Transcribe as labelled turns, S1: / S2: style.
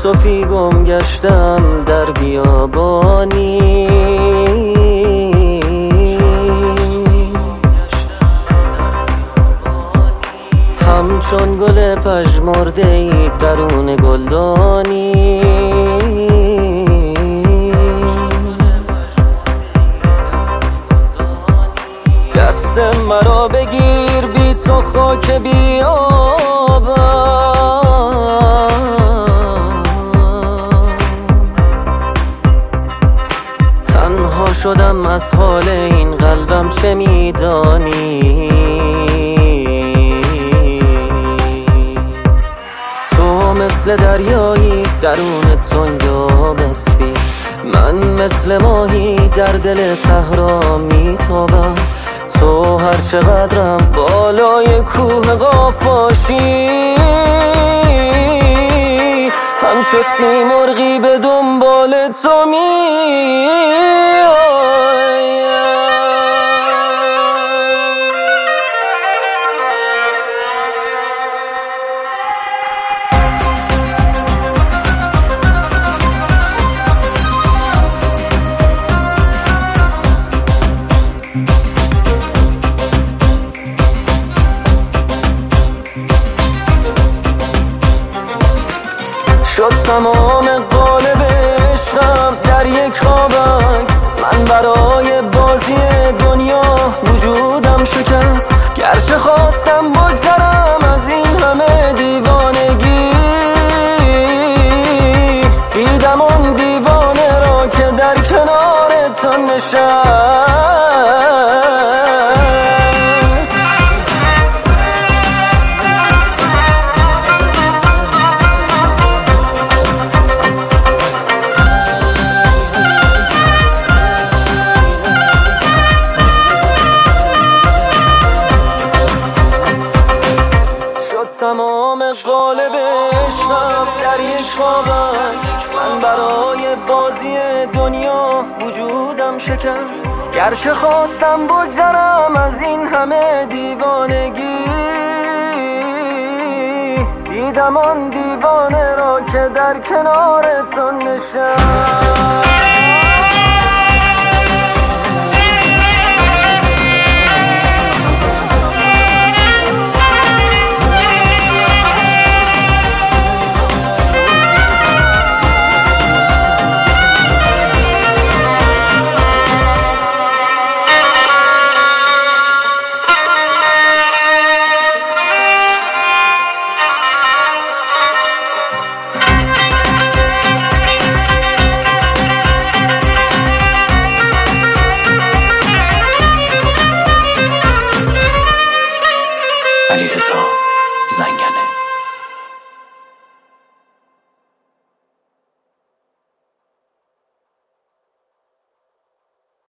S1: یوسفی گم گشتم در بیابانی، همچون گل پژمرده‌ای درون گلدانی. دست مرا بگیر بی تو خاک بیابم، تنها شدم از حال این قلبم چه میدانی. تو مثل دریایی درون تنگ آبستی، من مثل ماهی در دل صحرا میتابم. تو هر چقدرم بالای کوه قاف باشی، همچو سیمرغی به دنبال تو شد تمام قالب عشقم در یک خواب عکس. من برای بازی دنیا وجودم شکست، گرچه خواستم بگذرم از این همه دیوانگی. دیدم اون دیوانه را که در کنار تو نشست. تمام قالب عشقم در یک خواب عکس. من برای بازی دنیا وجودم شکست، گرچه خواستم بگذرم از این همه دیوانگی. دیدم آن دیوانه را که در کنار تو نشست.